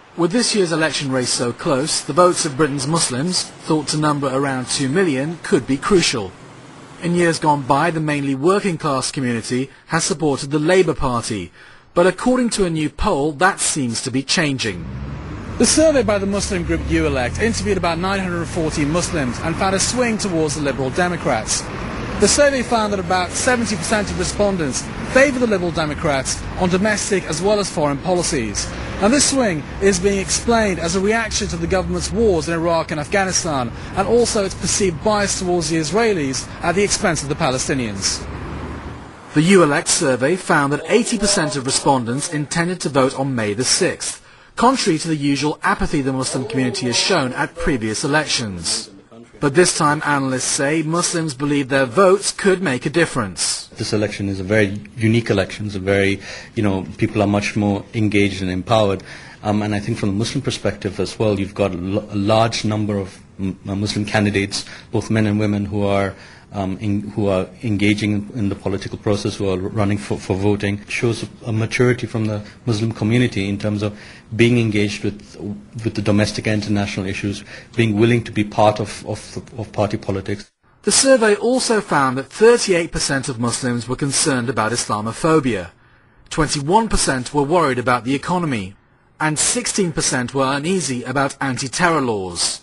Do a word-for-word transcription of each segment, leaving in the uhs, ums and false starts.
With this year's election race so close, the votes of Britain's Muslims, thought to number around two million, could be crucial. In years gone by, the mainly working class community has supported the Labour Party, but according to a new poll, that seems to be changing. The survey by the Muslim group YouElect interviewed about nine hundred forty Muslims and found a swing towards the Liberal Democrats. The survey found that about seventy percent of respondents favour the Liberal Democrats on domestic as well as foreign policies. And this swing is being explained as a reaction to the government's wars in Iraq and Afghanistan, and also its perceived bias towards the Israelis at the expense of the Palestinians. The YouElect survey found that eighty percent of respondents intended to vote on May the sixth, contrary to the usual apathy the Muslim community has shown at previous elections. But this time analysts say Muslims believe their votes could make a difference. This election is a very unique election. It's a very, you know, people are much more engaged and empowered. Um, and I think from the Muslim perspective as well, you've got a, l a large number of m Muslim candidates, both men and women, who are um, in, who are engaging in, in the political process, who are running for, for voting. It shows a, a maturity from the Muslim community in terms of being engaged with with the domestic and international issues, being willing to be part of, of, of party politics. The survey also found that thirty-eight percent of Muslims were concerned about Islamophobia, twenty-one percent were worried about the economy, and sixteen percent were uneasy about anti-terror laws.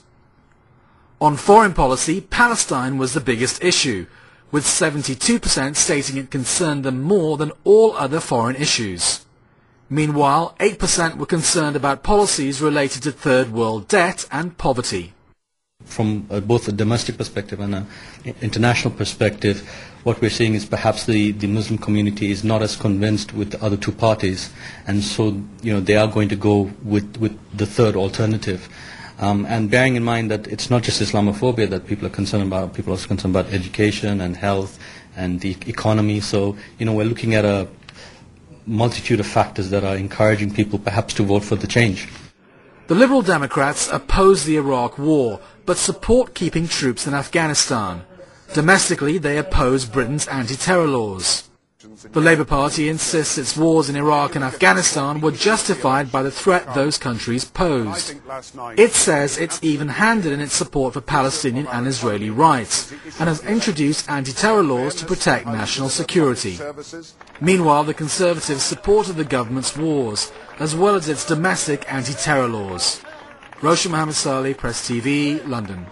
On foreign policy, Palestine was the biggest issue, with seventy-two percent stating it concerned them more than all other foreign issues. Meanwhile, eight percent were concerned about policies related to third world debt and poverty. From uh, both a domestic perspective and an international perspective, what we're seeing is perhaps the, the Muslim community is not as convinced with the other two parties, and so you know they are going to go with, with the third alternative. Um, and bearing in mind that it's not just Islamophobia that people are concerned about, people are also concerned about education and health and the economy. So you know we're looking at a multitude of factors that are encouraging people perhaps to vote for the change. The Liberal Democrats oppose the Iraq war, but support keeping troops in Afghanistan. Domestically, they oppose Britain's anti-terror laws. The Labour Party insists its wars in Iraq and Afghanistan were justified by the threat those countries posed. It says it's even-handed in its support for Palestinian and Israeli rights, and has introduced anti-terror laws to protect national security. Meanwhile, the Conservatives supported the government's wars, as well as its domestic anti-terror laws. Roshan Mohammed Saleh, Press T V, London.